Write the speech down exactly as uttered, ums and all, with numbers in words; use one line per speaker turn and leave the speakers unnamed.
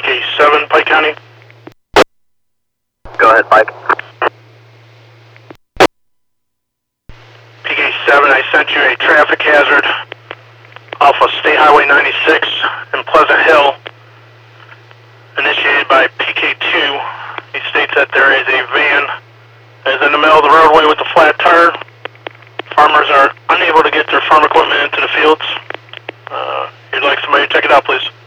K seven, Pike County.
Go ahead, Pike.
P K seven, I sent you a traffic hazard off of State Highway ninety-six in Pleasant Hill, initiated by P K two. He states that there is a van that is in the middle of the roadway with a flat tire. Farmers are unable to get their farm equipment into the fields. Uh, you'd like somebody to check it out, please.